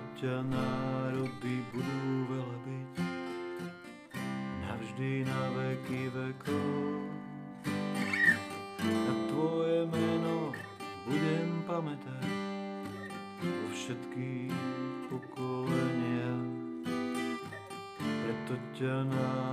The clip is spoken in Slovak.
ťa národy budú velebiť, navždy na veky vekov. Na tvoje meno budem pamätať vo všetkých pokoleniach, preto ťa národy